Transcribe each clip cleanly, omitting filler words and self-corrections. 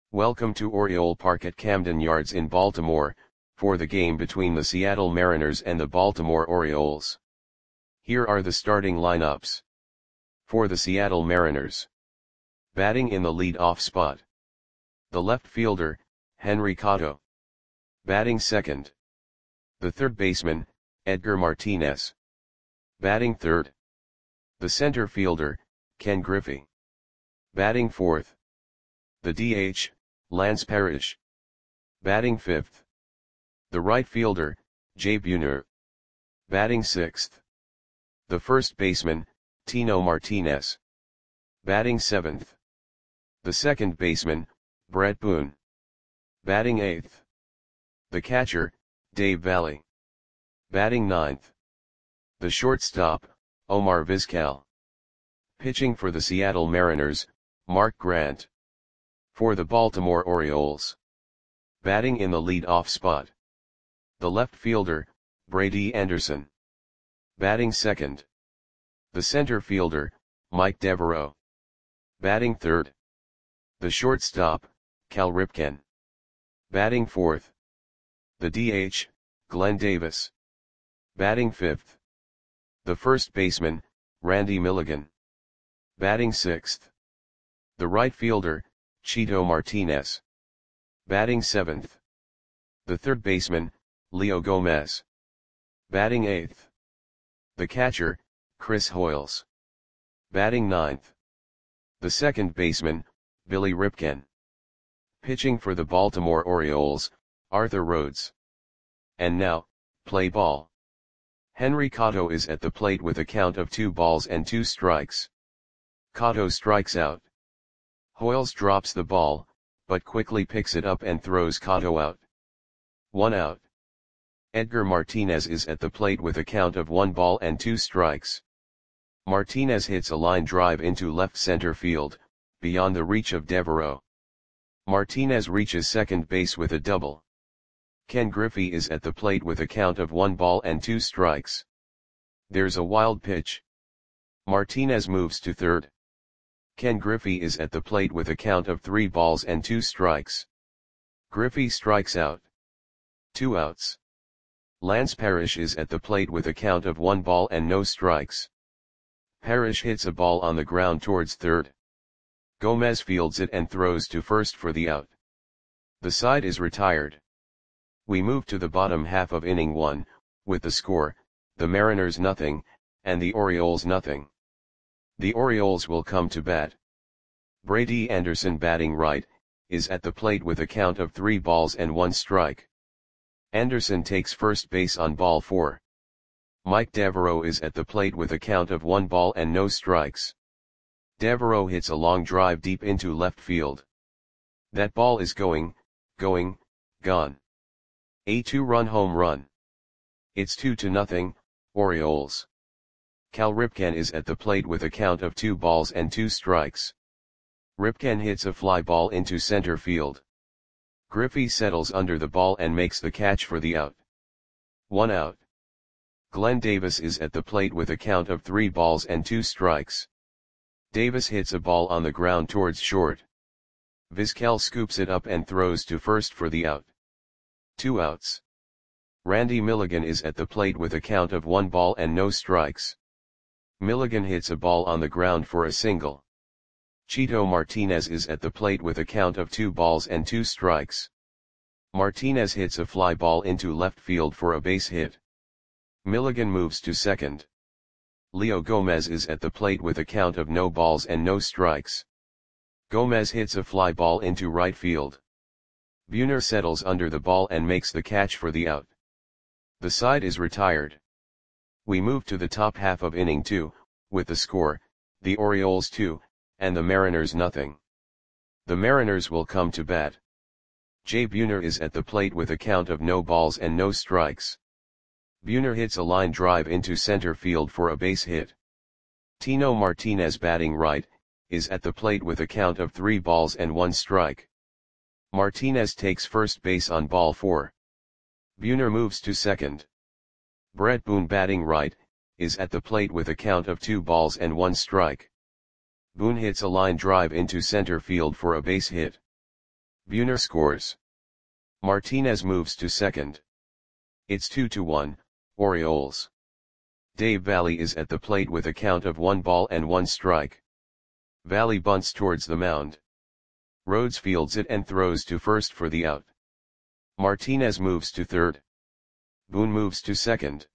Welcome to Oriole Park at Camden Yards in Baltimore, for the game between the Seattle Mariners and the Baltimore Orioles. Here are the starting lineups. For the Seattle Mariners. Batting in the lead-off spot. The left fielder, Henry Cotto. Batting second. The third baseman, Edgar Martinez. Batting third. The center fielder, Ken Griffey. Batting fourth. The DH, Lance Parrish. Batting fifth. The right fielder, Jay Buhner. Batting sixth. The first baseman, Tino Martinez. Batting seventh. The second baseman, Brett Boone. Batting eighth. The catcher, Dave Valle. Batting ninth. The shortstop, Omar Vizquel. Pitching for the Seattle Mariners, Mark Grant. For the Baltimore Orioles. Batting in the lead-off spot. The left fielder, Brady Anderson. Batting second. The center fielder, Mike Devereaux. Batting third. The shortstop, Cal Ripken. Batting fourth. The DH, Glenn Davis. Batting fifth. The first baseman, Randy Milligan. Batting sixth. The right fielder, Chito Martinez. Batting seventh. The third baseman, Leo Gomez. Batting eighth. The catcher, Chris Hoiles. Batting ninth. The second baseman, Billy Ripken. Pitching for the Baltimore Orioles, Arthur Rhodes. And now, play ball. Henry Cotto is at the plate with a count of 2-2. Cotto strikes out. Hoiles drops the ball, but quickly picks it up and throws Cotto out. 1 out. Edgar Martinez is at the plate with a count of 1-2. Martinez hits a line drive into left center field, beyond the reach of Devereaux. Martinez reaches second base with a double. Ken Griffey is at the plate with a count of 1-2. There's a wild pitch. Martinez moves to third. Ken Griffey is at the plate with a count of 3-2. Griffey strikes out. 2 outs. Lance Parrish is at the plate with a count of 1-0. Parrish hits a ball on the ground towards third. Gomez fields it and throws to first for the out. The side is retired. We move to the bottom half of inning 1, with the score, the Mariners 0, and the Orioles 0. The Orioles will come to bat. Brady Anderson, batting right, is at the plate with a count of 3-1. Anderson takes first base on ball 4. Mike Devereaux is at the plate with a count of 1-0. Devereaux hits a long drive deep into left field. That ball is gone. A 2-run home run. It's 2-0, Orioles. Cal Ripken is at the plate with a count of 2-2. Ripken hits a fly ball into center field. Griffey settles under the ball and makes the catch for the out. 1 out. Glenn Davis is at the plate with a count of 3-2. Davis hits a ball on the ground towards short. Vizquel scoops it up and throws to first for the out. 2 outs. Randy Milligan is at the plate with a count of 1-0. Milligan hits a ball on the ground for a single. Chito Martinez is at the plate with a count of 2-2. Martinez hits a fly ball into left field for a base hit. Milligan moves to second. Leo Gomez is at the plate with a count of 0-0. Gomez hits a fly ball into right field. Buhner settles under the ball and makes the catch for the out. The side is retired. We move to the top half of inning 2, with the score, the Orioles 2, and the Mariners 0. The Mariners will come to bat. Jay Buhner is at the plate with a count of 0-0. Buhner hits a line drive into center field for a base hit. Tino Martinez, batting right, is at the plate with a count of 3-1. Martinez takes first base on ball 4. Buhner moves to second. Brett Boone, batting right, is at the plate with a count of 2-1. Boone hits a line drive into center field for a base hit. Buhner scores. Martinez moves to second. It's 2-1, Orioles. Dave Valle is at the plate with a count of 1 ball and 1 strike. Valle bunts towards the mound. Rhodes fields it and throws to first for the out. Martinez moves to third. Boone moves to second.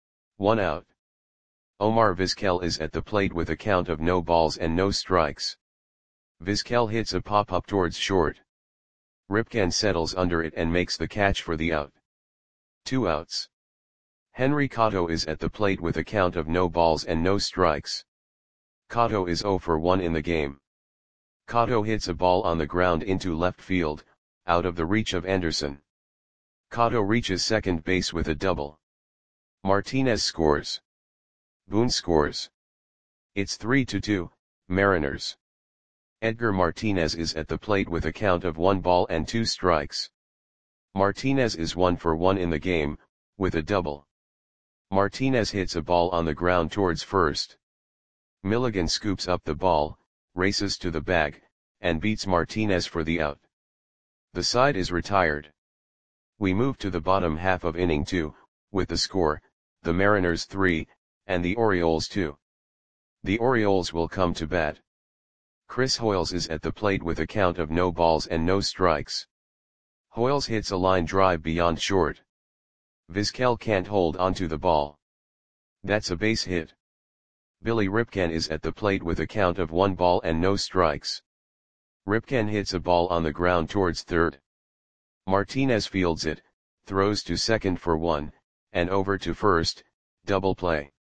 1 out. Omar Vizquel is at the plate with a count of no balls and no strikes. Vizquel hits a pop-up towards short. Ripken settles under it and makes the catch for the out. 2 outs. Henry Cotto is at the plate with a count of no balls and no strikes. Cotto is 0 for 1 in the game. Cotto hits a ball on the ground into left field, out of the reach of Anderson. Cotto reaches second base with a double. Martinez scores. Boone scores. It's 3-2, Mariners. Edgar Martinez is at the plate with a count of 1 ball and 2 strikes. Martinez is 1 for 1 in the game, with a double. Martinez hits a ball on the ground towards first. Milligan scoops up the ball, races to the bag, and beats Martinez for the out. The side is retired. We move to the bottom half of inning 2, with the score, the Mariners 3, and the Orioles 2. The Orioles will come to bat. Chris Hoiles is at the plate with a count of no balls and no strikes. Hoiles hits a line drive beyond short. Vizquel can't hold onto the ball. That's a base hit. Billy Ripken is at the plate with a count of 1 ball and no strikes. Ripken hits a ball on the ground towards third. Martinez fields it, throws to second for 1, and over to first, double play.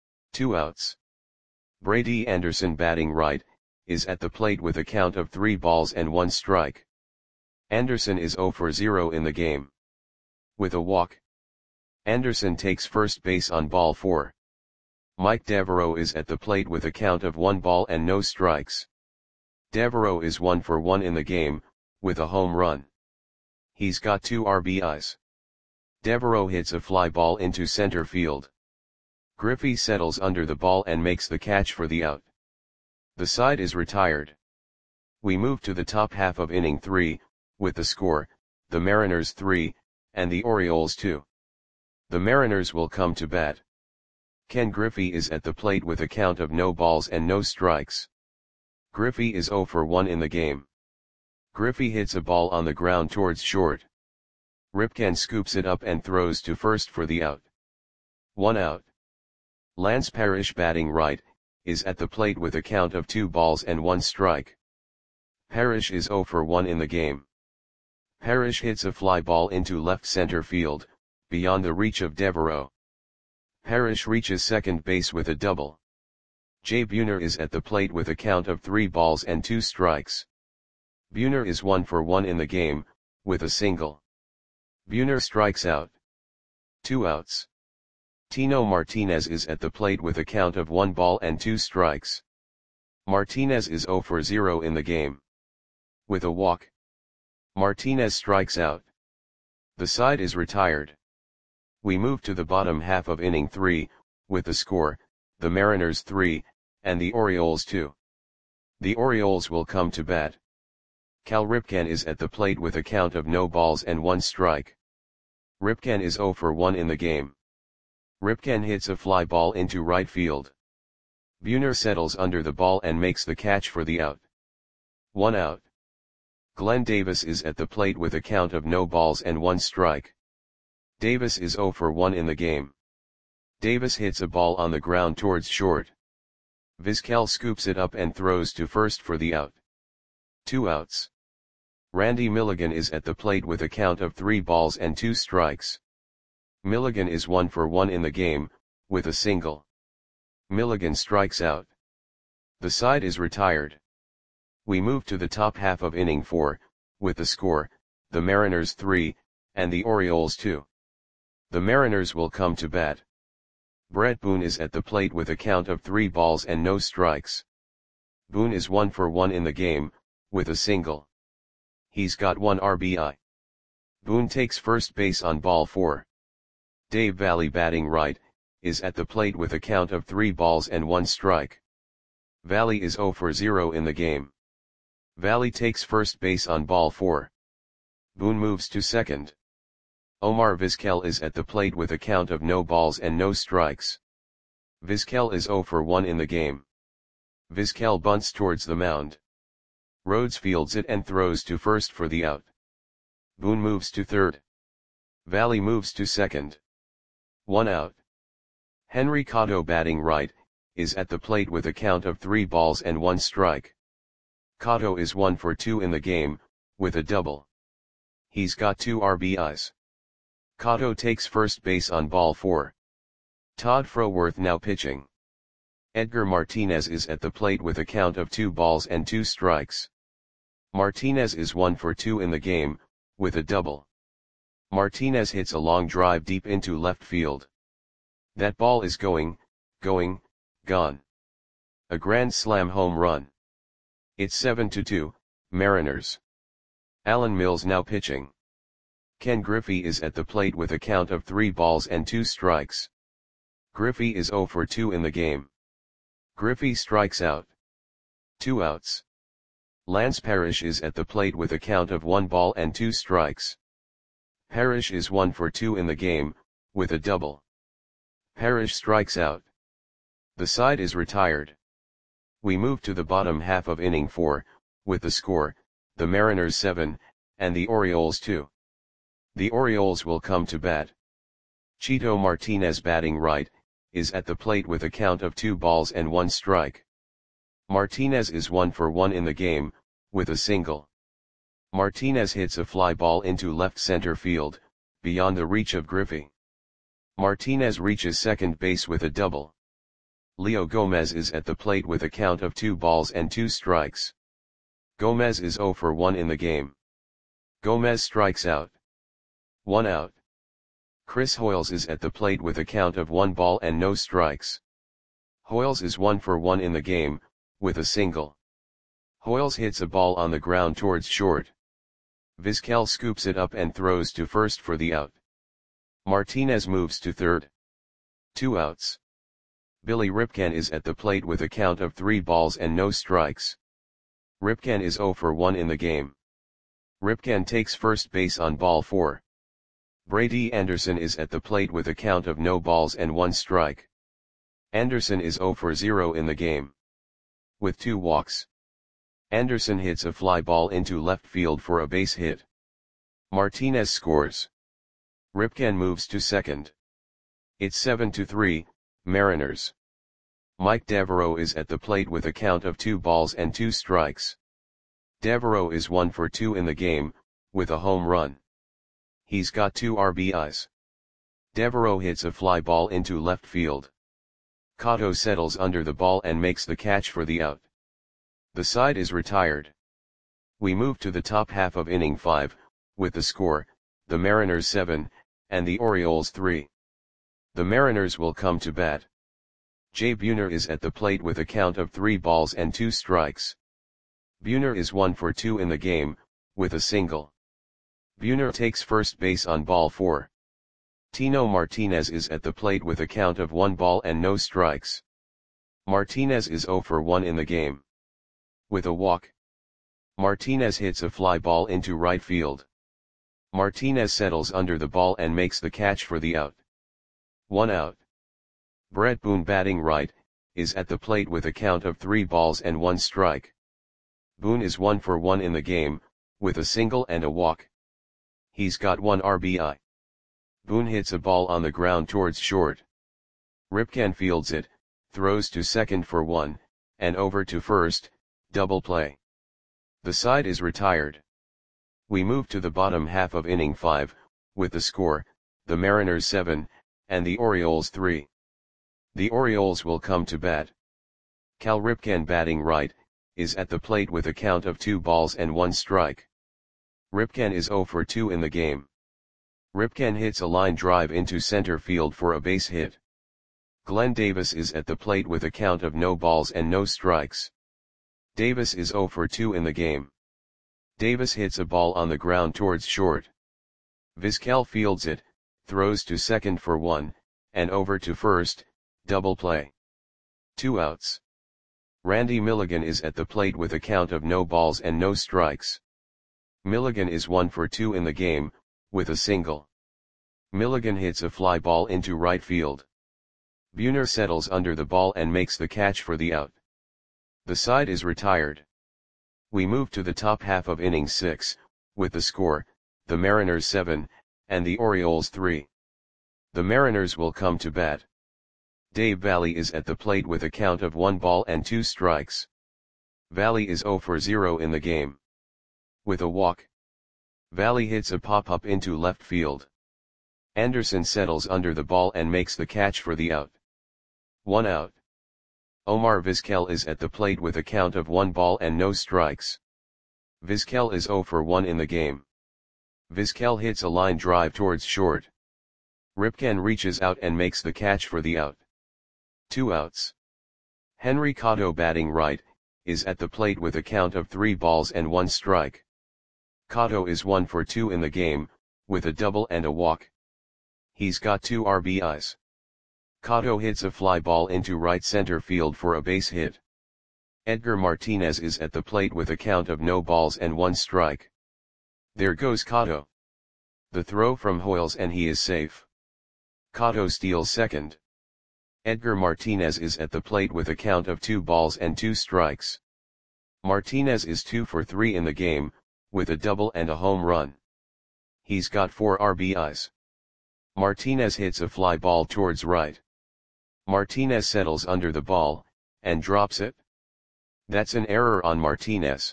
2 outs. Brady Anderson, batting right, is at the plate with a count of 3 balls and 1 strike. Anderson is 0 for 0 in the game. With a walk. Anderson takes first base on ball 4. Mike Devereaux is at the plate with a count of 1 ball and no strikes. Devereaux is 1 for 1 in the game, with a home run. He's got 2 RBIs. Devereaux hits a fly ball into center field. Griffey settles under the ball and makes the catch for the out. The side is retired. We move to the top half of inning 3, with the score, the Mariners 3, and the Orioles 2. The Mariners will come to bat. Ken Griffey is at the plate with a count of no balls and no strikes. Griffey is 0 for 1 in the game. Griffey hits a ball on the ground towards short. Ripken scoops it up and throws to first for the out. 1 out. Lance Parrish, batting right, is at the plate with a count of 2 balls and 1 strike. Parrish is 0 for 1 in the game. Parrish hits a fly ball into left center field, beyond the reach of Devereaux. Parrish reaches second base with a double. Jay Buhner is at the plate with a count of 3 balls and 2 strikes. Buhner is 1 for 1 in the game, with a single. Buhner strikes out. 2 outs. Tino Martinez is at the plate with a count of 1 ball and 2 strikes. Martinez is 0 for 0 in the game. With a walk. Martinez strikes out. The side is retired. We move to the bottom half of inning 3, with the score, the Mariners 3, and the Orioles 2. The Orioles will come to bat. Cal Ripken is at the plate with a count of no balls and 1 strike. Ripken is 0 for 1 in the game. Ripken hits a fly ball into right field. Buhner settles under the ball and makes the catch for the out. 1 out. Glenn Davis is at the plate with a count of no balls and 1 strike. Davis is 0 for 1 in the game. Davis hits a ball on the ground towards short. Vizquel scoops it up and throws to first for the out. 2 outs. Randy Milligan is at the plate with a count of 3 balls and 2 strikes. Milligan is 1 for 1 in the game, with a single. Milligan strikes out. The side is retired. We move to the top half of inning 4, with the score, the Mariners 3, and the Orioles 2. The Mariners will come to bat. Brett Boone is at the plate with a count of 3 balls and no strikes. Boone is 1 for 1 in the game, with a single. He's got 1 RBI. Boone takes first base on ball 4. Dave Valle, batting right, is at the plate with a count of 3 balls and 1 strike. Valle is 0 for 0 in the game. Valle takes first base on ball 4. Boone moves to second. Omar Vizquel is at the plate with a count of no balls and no strikes. Vizquel is 0 for 1 in the game. Vizquel bunts towards the mound. Rhodes fields it and throws to first for the out. Boone moves to third. Valley moves to second. 1 out. Henry Cotto, batting right, is at the plate with a count of 3 balls and 1 strike. Cotto is 1 for 2 in the game, with a double. He's got 2 RBIs. Cotto takes first base on ball 4. Todd Froworth now pitching. Edgar Martinez is at the plate with a count of 2 balls and 2 strikes. Martinez is 1 for 2 in the game, with a double. Martinez hits a long drive deep into left field. That ball is gone. A grand slam home run. It's 7-2, Mariners. Alan Mills now pitching. Ken Griffey is at the plate with a count of 3 balls and 2 strikes. Griffey is 0 for 2 in the game. Griffey strikes out. 2 outs. Lance Parrish is at the plate with a count of 1 ball and 2 strikes. Parrish is 1 for 2 in the game, with a double. Parrish strikes out. The side is retired. We move to the bottom half of inning 4, with the score, the Mariners 7, and the Orioles 2. The Orioles will come to bat. Chito Martinez, batting right, is at the plate with a count of 2 balls and 1 strike. Martinez is 1 for 1 in the game, with a single. Martinez hits a fly ball into left center field, beyond the reach of Griffey. Martinez reaches second base with a double. Leo Gomez is at the plate with a count of 2 balls and 2 strikes. Gomez is 0 for 1 in the game. Gomez strikes out. 1 out. Chris Hoiles is at the plate with a count of 1 ball and no strikes. Hoiles is 1 for 1 in the game, with a single. Hoiles hits a ball on the ground towards short. Vizquel scoops it up and throws to first for the out. Martinez moves to third. 2 outs. Billy Ripken is at the plate with a count of 3 balls and no strikes. Ripken is 0 for 1 in the game. Ripken takes first base on ball 4. Brady Anderson is at the plate with a count of no balls and 1 strike. Anderson is 0 for 0 in the game. With 2 walks. Anderson hits a fly ball into left field for a base hit. Martinez scores. Ripken moves to second. It's 7-3, Mariners. Mike Devereaux is at the plate with a count of 2 balls and 2 strikes. Devereaux is 1 for 2 in the game, with a home run. He's got 2 RBIs. Devereaux hits a fly ball into left field. Cotto settles under the ball and makes the catch for the out. The side is retired. We move to the top half of inning 5, with the score, the Mariners 7, and the Orioles 3. The Mariners will come to bat. Jay Buhner is at the plate with a count of 3 balls and 2 strikes. Buhner is 1 for 2 in the game, with a single. Buhner takes first base on ball 4. Tino Martinez is at the plate with a count of 1 ball and no strikes. Martinez is 0 for 1 in the game. With a walk. Martinez hits a fly ball into right field. Martinez settles under the ball and makes the catch for the out. 1 out. Brett Boone, batting right, is at the plate with a count of 3 balls and 1 strike. Boone is 1 for 1 in the game, with a single and a walk. He's got 1 RBI. Boone hits a ball on the ground towards short. Ripken fields it, throws to second for 1, and over to first, double play. The side is retired. We move to the bottom half of inning 5, with the score, the Mariners 7, and the Orioles 3. The Orioles will come to bat. Cal Ripken, batting right, is at the plate with a count of 2 balls and 1 strike. Ripken is 0 for 2 in the game. Ripken hits a line drive into center field for a base hit. Glenn Davis is at the plate with a count of no balls and no strikes. Davis is 0 for 2 in the game. Davis hits a ball on the ground towards short. Vizquel fields it, throws to second for 1, and over to first, double play. 2 outs. Randy Milligan is at the plate with a count of no balls and no strikes. Milligan is 1 for 2 in the game, with a single. Milligan hits a fly ball into right field. Buhner settles under the ball and makes the catch for the out. The side is retired. We move to the top half of inning 6, with the score, the Mariners 7, and the Orioles 3. The Mariners will come to bat. Dave Valle is at the plate with a count of 1 ball and 2 strikes. Valle is 0 for 0 in the game. With a walk, Valle hits a pop-up into left field. Anderson settles under the ball and makes the catch for the out. 1 out. Omar Vizquel is at the plate with a count of 1 ball and no strikes. Vizquel is 0 for 1 in the game. Vizquel hits a line drive towards short. Ripken reaches out and makes the catch for the out. 2 outs. Henry Cotto, batting right, is at the plate with a count of 3 balls and 1 strike. Cotto is 1 for 2 in the game, with a double and a walk. He's got 2 RBIs. Cotto hits a fly ball into right center field for a base hit. Edgar Martinez is at the plate with a count of no balls and 1 strike. There goes Cotto. The throw from Hoyles and he is safe. Cotto steals second. Edgar Martinez is at the plate with a count of 2 balls and 2 strikes. Martinez is 2 for 3 in the game, with a double and a home run. He's got 4 RBIs. Martinez hits a fly ball towards right. Martinez settles under the ball, and drops it. That's an error on Martinez.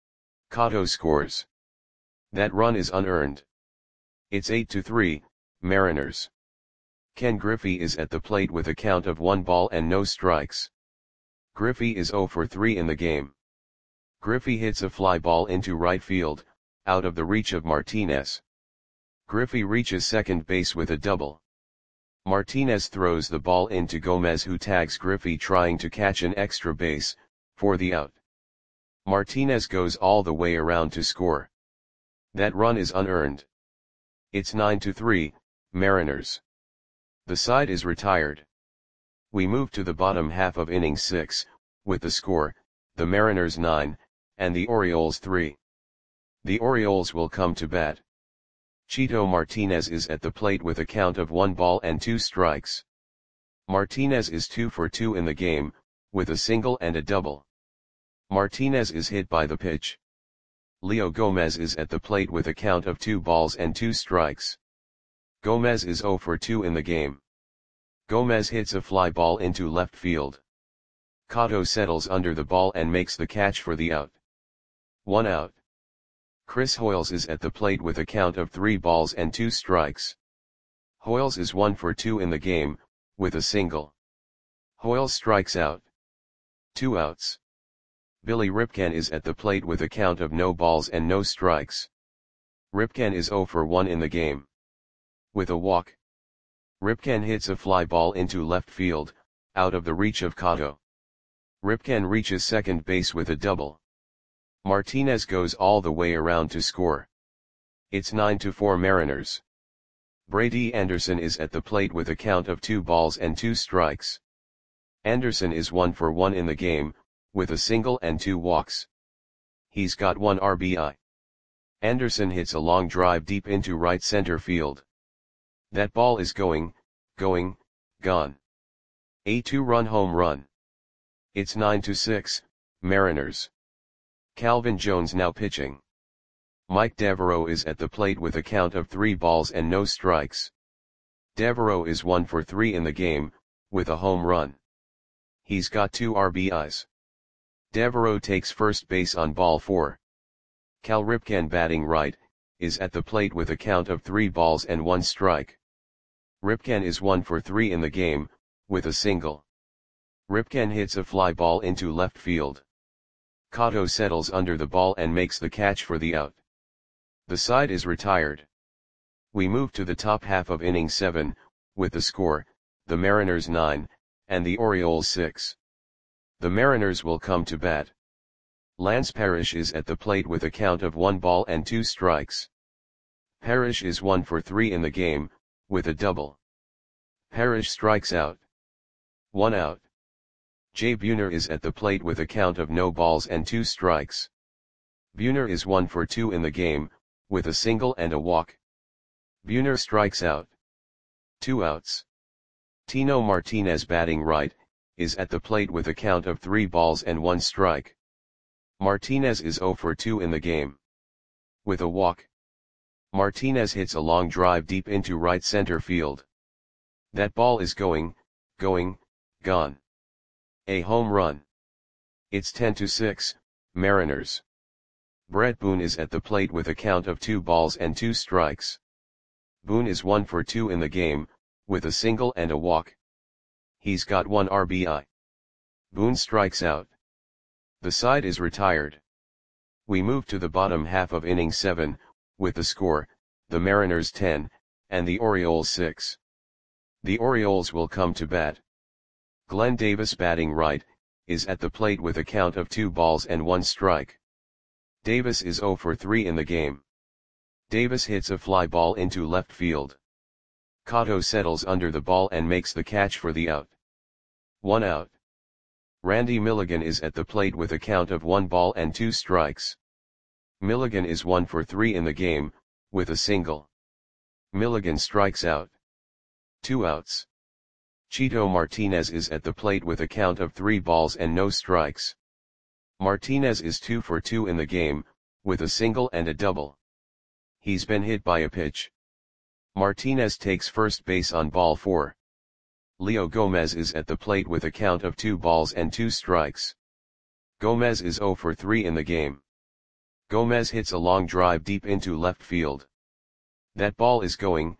Cotto scores. That run is unearned. It's 8-3, Mariners. Ken Griffey is at the plate with a count of 1 ball and no strikes. Griffey is 0 for 3 in the game. Griffey hits a fly ball into right field, out of the reach of Martinez. Griffey reaches second base with a double. Martinez throws the ball into Gomez, who tags Griffey trying to catch an extra base, for the out. Martinez goes all the way around to score. That run is unearned. It's 9-3, Mariners. The side is retired. We move to the bottom half of inning 6, with the score, the Mariners 9, and the Orioles 3. The Orioles will come to bat. Chito Martinez is at the plate with a count of 1 ball and 2 strikes. Martinez is 2 for 2 in the game, with a single and a double. Martinez is hit by the pitch. Leo Gomez is at the plate with a count of 2 balls and 2 strikes. Gomez is 0 for 2 in the game. Gomez hits a fly ball into left field. Cotto settles under the ball and makes the catch for the out. 1 out. Chris Hoyles is at the plate with a count of 3 balls and 2 strikes. Hoyles is 1 for 2 in the game, with a single. Hoyles strikes out. 2 outs. Billy Ripken is at the plate with a count of no balls and no strikes. Ripken is 0 for 1 in the game. With a walk, Ripken hits a fly ball into left field, out of the reach of Cotto. Ripken reaches second base with a double. Martinez goes all the way around to score. It's 9-4 Mariners. Brady Anderson is at the plate with a count of 2 balls and 2 strikes. Anderson is 1 for 1 in the game, with a single and 2 walks. He's got 1 RBI. Anderson hits a long drive deep into right center field. That ball is gone. A 2-run home run. It's 9-6, Mariners. Calvin Jones now pitching. Mike Devereaux is at the plate with a count of 3 balls and no strikes. Devereaux is 1 for 3 in the game, with a home run. He's got 2 RBIs. Devereaux takes first base on ball 4. Cal Ripken, batting right, is at the plate with a count of 3 balls and 1 strike. Ripken is 1 for 3 in the game, with a single. Ripken hits a fly ball into left field. Cotto settles under the ball and makes the catch for the out. The side is retired. We move to the top half of inning 7, with the score, the Mariners 9, and the Orioles 6. The Mariners will come to bat. Lance Parrish is at the plate with a count of 1 ball and 2 strikes. Parrish is 1 for 3 in the game, with a double. Parrish strikes out. 1 out. Jay Buhner is at the plate with a count of no balls and 2 strikes. Buhner is 1 for 2 in the game, with a single and a walk. Buhner strikes out. 2 outs. Tino Martinez batting right, is at the plate with a count of 3 balls and 1 strike. Martinez is 0 for 2 in the game. With a walk. Martinez hits a long drive deep into right center field. That ball is going, gone. A home run. It's 10-6, Mariners. Bret Boone is at the plate with a count of 2 balls and 2 strikes. Boone is 1 for 2 in the game, with a single and a walk. He's got 1 RBI. Boone strikes out. The side is retired. We move to the bottom half of inning 7, with the score, the Mariners 10, and the Orioles 6. The Orioles will come to bat. Glenn Davis batting right, is at the plate with a count of 2 balls and 1 strike. Davis is 0 for 3 in the game. Davis hits a fly ball into left field. Cotto settles under the ball and makes the catch for the out. 1 out. Randy Milligan is at the plate with a count of 1 ball and 2 strikes. Milligan is 1 for 3 in the game, with a single. Milligan strikes out. 2 outs. Chito Martinez is at the plate with a count of 3 balls and no strikes. Martinez is 2 for 2 in the game, with a single and a double. He's been hit by a pitch. Martinez takes first base on ball 4. Leo Gomez is at the plate with a count of 2 balls and 2 strikes. Gomez is 0 for 3 in the game. Gomez hits a long drive deep into left field. That ball is going,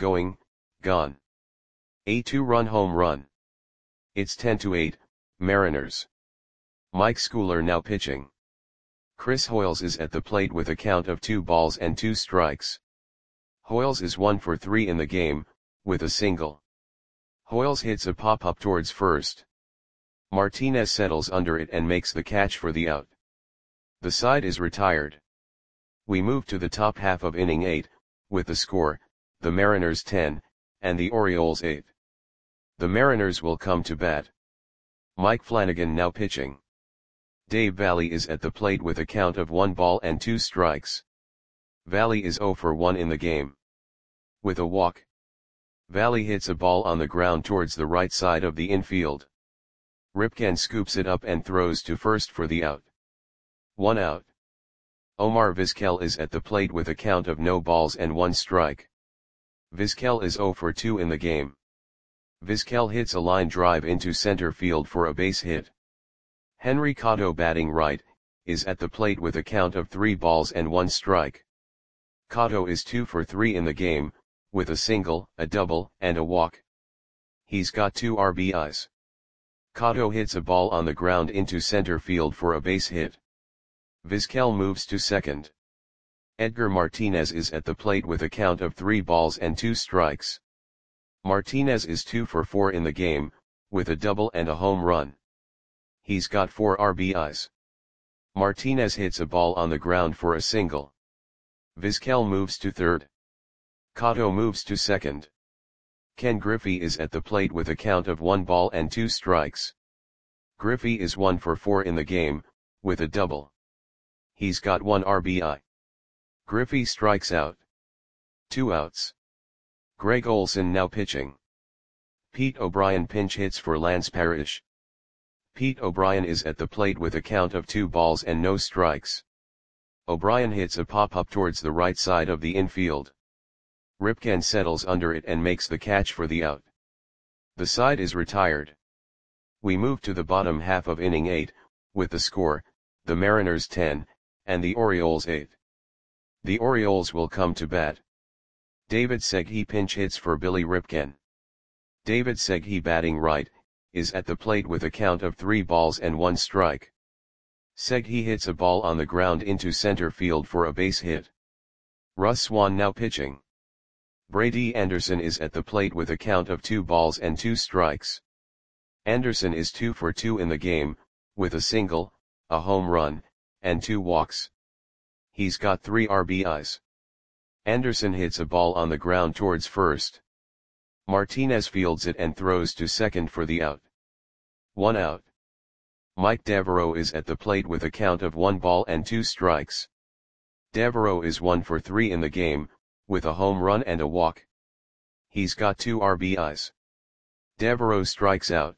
gone. A 2-run home run. It's 10-8, Mariners. Mike Schooler now pitching. Chris Hoiles is at the plate with a count of 2 balls and 2 strikes. Hoiles is 1 for 3 in the game, with a single. Hoiles hits a pop-up towards first. Martinez settles under it and makes the catch for the out. The side is retired. We move to the top half of inning 8, with the score, the Mariners 10, and the Orioles 8. The Mariners will come to bat. Mike Flanagan now pitching. Dave Valle is at the plate with a count of 1 ball and 2 strikes. Valle is 0 for 1 in the game. With a walk. Valle hits a ball on the ground towards the right side of the infield. Ripken scoops it up and throws to first for the out. 1 out. Omar Vizquel is at the plate with a count of no balls and 1 strike. Vizquel is 0 for 2 in the game. Vizquel hits a line drive into center field for a base hit. Henry Cotto batting right, is at the plate with a count of 3 balls and 1 strike. Cotto is 2 for 3 in the game, with a single, a double, and a walk. He's got 2 RBIs. Cotto hits a ball on the ground into center field for a base hit. Vizquel moves to second. Edgar Martinez is at the plate with a count of 3 balls and 2 strikes. Martinez is 2 for 4 in the game, with a double and a home run. He's got 4 RBIs. Martinez hits a ball on the ground for a single. Vizquel moves to third. Cotto moves to second. Ken Griffey is at the plate with a count of 1 ball and 2 strikes. Griffey is 1 for 4 in the game, with a double. He's got 1 RBI. Griffey strikes out. 2 outs. Greg Olson now pitching. Pete O'Brien pinch hits for Lance Parrish. Pete O'Brien is at the plate with a count of 2 balls and no strikes. O'Brien hits a pop-up towards the right side of the infield. Ripken settles under it and makes the catch for the out. The side is retired. We move to the bottom half of inning 8, with the score, the Mariners 10, and the Orioles 8. The Orioles will come to bat. David Segui pinch hits for Billy Ripken. David Segui batting right, is at the plate with a count of 3 balls and 1 strike. Segui hits a ball on the ground into center field for a base hit. Russ Swan now pitching. Brady Anderson is at the plate with a count of 2 balls and 2 strikes. Anderson is 2 for 2 in the game, with a single, a home run, and 2 walks. He's got 3 RBIs. Anderson hits a ball on the ground towards first. Martinez fields it and throws to second for the out. 1 out. Mike Devereaux is at the plate with a count of 1 ball and 2 strikes. Devereaux is 1 for 3 in the game, with a home run and a walk. He's got 2 RBIs. Devereaux strikes out.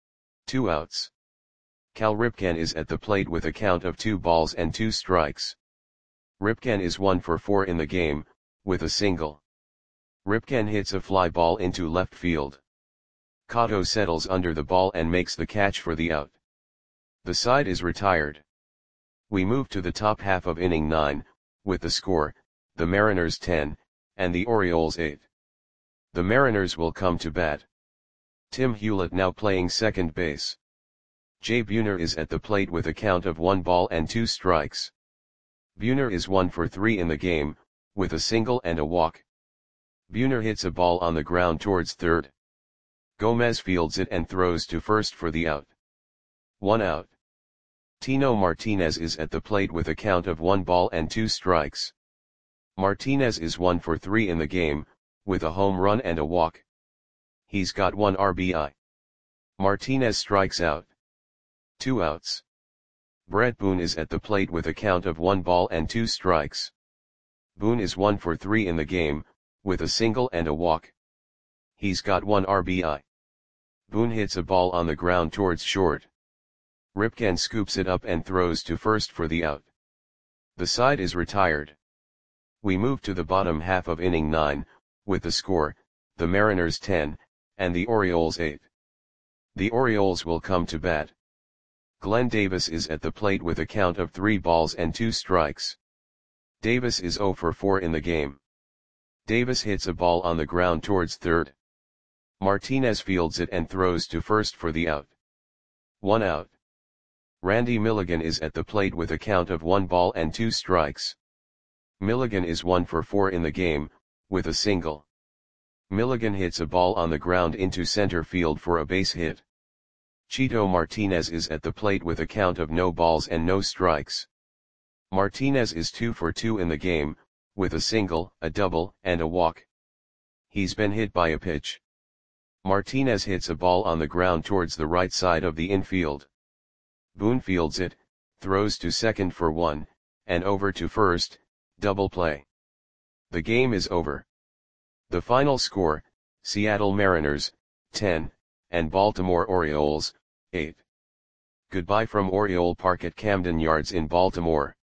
2 outs. Cal Ripken is at the plate with a count of 2 balls and 2 strikes. Ripken is 1 for 4 in the game, with a single. Ripken hits a fly ball into left field. Cotto settles under the ball and makes the catch for the out. The side is retired. We move to the top half of inning 9, with the score, the Mariners 10, and the Orioles 8. The Mariners will come to bat. Tim Hewlett now playing second base. Jay Buhner is at the plate with a count of 1 ball and 2 strikes. Buhner is 1 for 3 in the game, with a single and a walk. Buhner hits a ball on the ground towards third. Gomez fields it and throws to first for the out. 1 out. Tino Martinez is at the plate with a count of 1 ball and 2 strikes. Martinez is 1 for 3 in the game, with a home run and a walk. He's got 1 RBI. Martinez strikes out. 2 outs. Brett Boone is at the plate with a count of 1 ball and 2 strikes. Boone is 1 for 3 in the game, with a single and a walk. He's got 1 RBI. Boone hits a ball on the ground towards short. Ripken scoops it up and throws to first for the out. The side is retired. We move to the bottom half of inning 9, with the score, the Mariners 10, and the Orioles 8. The Orioles will come to bat. Glenn Davis is at the plate with a count of 3 balls and 2 strikes. Davis is 0 for 4 in the game. Davis hits a ball on the ground towards third. Martinez fields it and throws to first for the out. 1 out. Randy Milligan is at the plate with a count of 1 ball and 2 strikes. Milligan is 1 for 4 in the game, with a single. Milligan hits a ball on the ground into center field for a base hit. Chito Martinez is at the plate with a count of no balls and no strikes. Martinez is 2 for 2 in the game, with a single, a double, and a walk. He's been hit by a pitch. Martinez hits a ball on the ground towards the right side of the infield. Boone fields it, throws to second for 1, and over to first, double play. The game is over. The final score, Seattle Mariners, 10, and Baltimore Orioles, 8. Goodbye from Oriole Park at Camden Yards in Baltimore.